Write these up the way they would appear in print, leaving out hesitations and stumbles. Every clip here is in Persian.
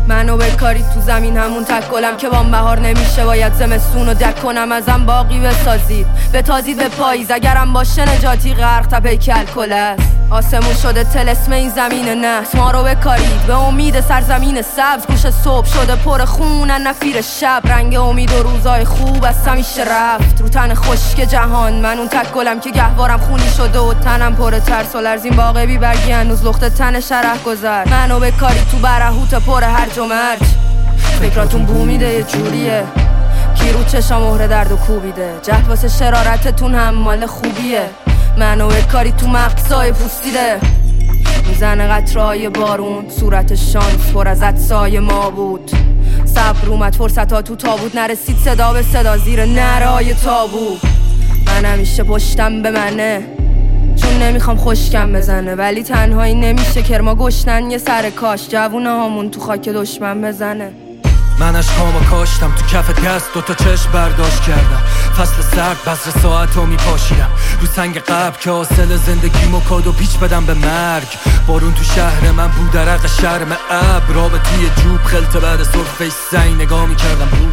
منو بکاری تو زمین همون تک گلم که بام بهار نمیشه باید زمستون رو دک کنم. ازم باقی بسازید بتازید به پاییز اگرم باشه نجاتی غرق تپه کلکل است. آسمون شده تلسم این زمین نحس ما رو بکارید به امید سرزمین سبز. گوش صبح شده پر خونن نفیر شب رنگ امید و روزای خوب از همیشه رفت رو تن خشک جهان. من اون تک گلم که گهوارم خونی شده و تنم پر ترس و لرزین باغ بی برگی هنوز لخت تن شرح گذر. منو بکارید تو برهوت پر هرج و مرج فکراتون بومیده یه جوریه کی رو چشا مهر درد و کوبیده. جهد واسه شرارتتون هم مال خوبیه. منو بکاری تو مقصای پوستیده میزنه قطرهای بارون صورت شانس پر از عطسای ما بود. صبر اومد فرصت ها تو تابوت نرسید صدا به صدا زیر نرای تابو. من همیشه پشتم به منه چون نمیخوام خشکم بزنه ولی تنهایی نمیشه کرما گشتن یه سر کاش جوونه هامون تو خاک دشمن بزنه. من اشکامو کاشتم تو کف دست دوتا چشم برداشت کردم. فصل سرد بذر ساعتو میپاشیدم رو سنگ قبل که حاصل زندگیمو کادو پیچ بدم به مرگ. بارون تو شهر من بود عرق شرم ابر راب توی جوب خلط بعد سرفه سنگ نگاه میکردم بود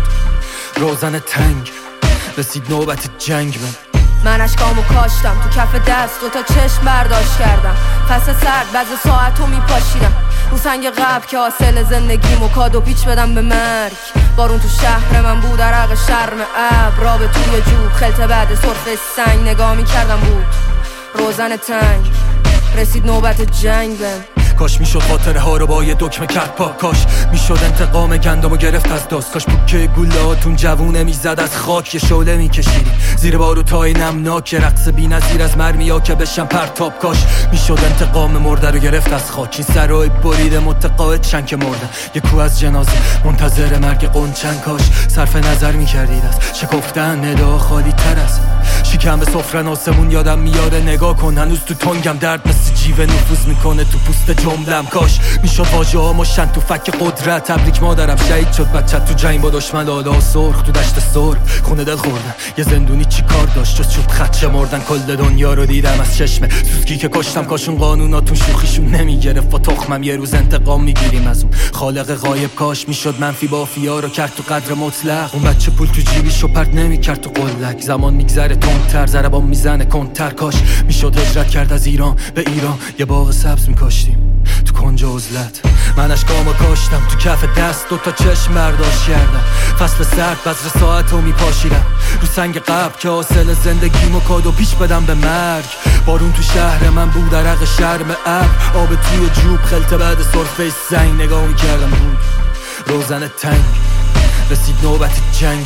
روزن تنگ رسید نوبت جنگ من اشکامو کاشتم تو کف دست دوتا چشم برداشت کردم. فصل سرد بذر ساعتو میپاشیدم رو سنگ قبل که حاصل زندگیمو کادو پیچ بدم به مرگ. بارون تو شهر من بود عرق شرم ابر راب توی جوب خلط بعد سرفه سنگ نگاه میکردم بود روزن تنگ رسید نوبت جنگ کاش میشد خاطره ها رو با یه دکمه کرد پاک. کاش میشد انتقام گندمو گرفت از داست. کاش بوکه گولاتون جوونه میزد از خاک یه شعله میکشیدیم زیر باروتای نمناک رقص بی‌نظیر از مرمیا که بشن پرتاب. کاش میشد انتقام مرده رو گرفت از خاک. این سرای بریده متقاعد شن که مردن یه کو از جنازه منتظر مرگ قنچن. کاش صرف نظر میکردید از شکفتن ندا خالی تر از شکم به سفرن آسمون یادم میاره نگاه کن هنوز تو تنگم درد مثل جیوه نفوذ میکنه تو پوست جملم. کاش میشد واژه ها مشن تو فک قدرت. تبریک مادرم شهید شد بچه تو جنگ با دشمن لالا سرخ تو دشت سرخ خونه دل خوردن. یه زندونی چی کار داشت جز چوب خدشه مردن. کل دنیا رو دیدم از چشمه سوسکی که کشتم. کاشون قانوناتون شوخیشون نمیگرفت با تخمم یه روز انتقام میگیریم از اون خالق غایب. کاش میشد منفی بافیا رو کرد تو قدر مطلق. اون بچه پول تو جیبیشو پرت نمیکرد تو قلک. زمان میگذره تندتر ضربام میزنه کنتر. کاش میشد هجرت کرد از ایران به ایران یه باغ سبز میکاشتیم تو کنج عزلت. من اشکامو کاشتم تو کف دست دوتا چشم برداشت کردم. فصل سرد بذر ساعتو میپاشیدم رو سنگ قبل که حاصل زندگیمو کادو پیچ بدم به مرگ. بارون تو شهر من بود عرق شرم ابر آب توی جوب خلط بعد سرفه سنگ نگاه میکردم بود روزن تنگ رسید نوبت جنگ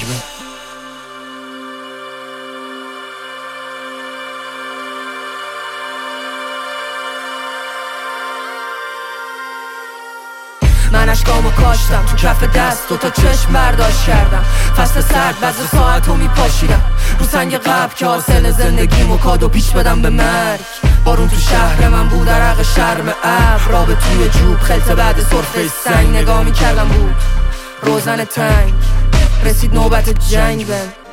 من اشکامو کاشتم تو کف دست دوتا چشم برداشت کردم. فصل سرد بذر ساعتو میپاشیدم رو سنگ قبل که حاصل زندگیمو کادو پیچ بدم به مرگ. بارون تو شهر من بود عرق شرم ابر راب توی جوب خلط بعد سرفه سنگ نگاه میکردم بود روزن تنگ رسید نوبت جنگ